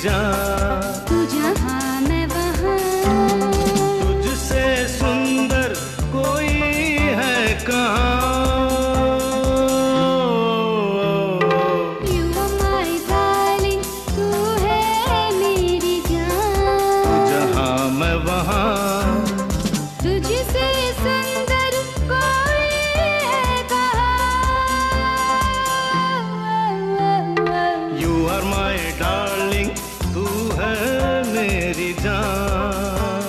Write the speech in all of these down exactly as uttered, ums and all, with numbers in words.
जान। तू जहाँ मैं वहाँ, तुझसे सुंदर कोई है कहाँ। You are my darling, तू है मेरी जान। जहाँ मैं वहाँ, तुझसे सुंदर कोई है कहाँ। You are my darling, तू है मेरी जान।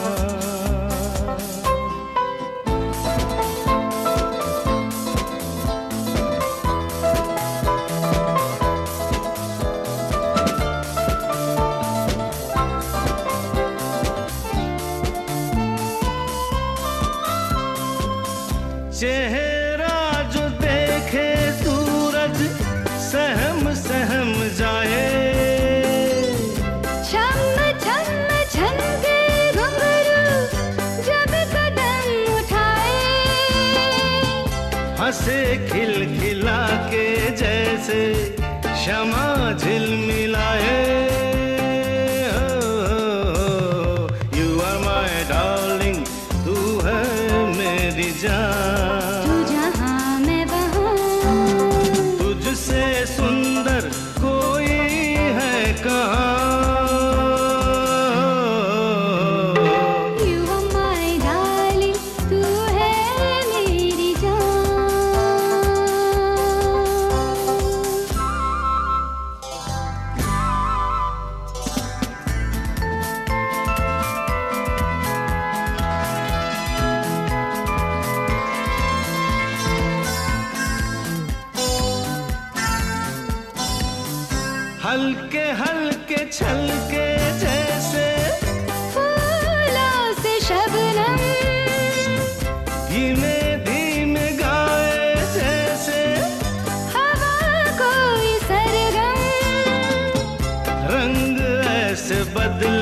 चेहरा जो देखे सूरज सहम सहम जाए। छम छम छनके घुंघरू जब कदम उठाए। हंसे खिल खिला के जैसे शमा झिलमिलाए। You are my darling, तू है मेरी जान। तू जहाँ मैं वहाँ, तुझसे सुंदर कोई है कहाँ। You are my darling, तू है मेरी जान। हल्के हल्के छलके जैसे फूलों से शबनम, धीमे धीमे गाए जैसे हवा कोई सरगम। रंग ऐसे बदले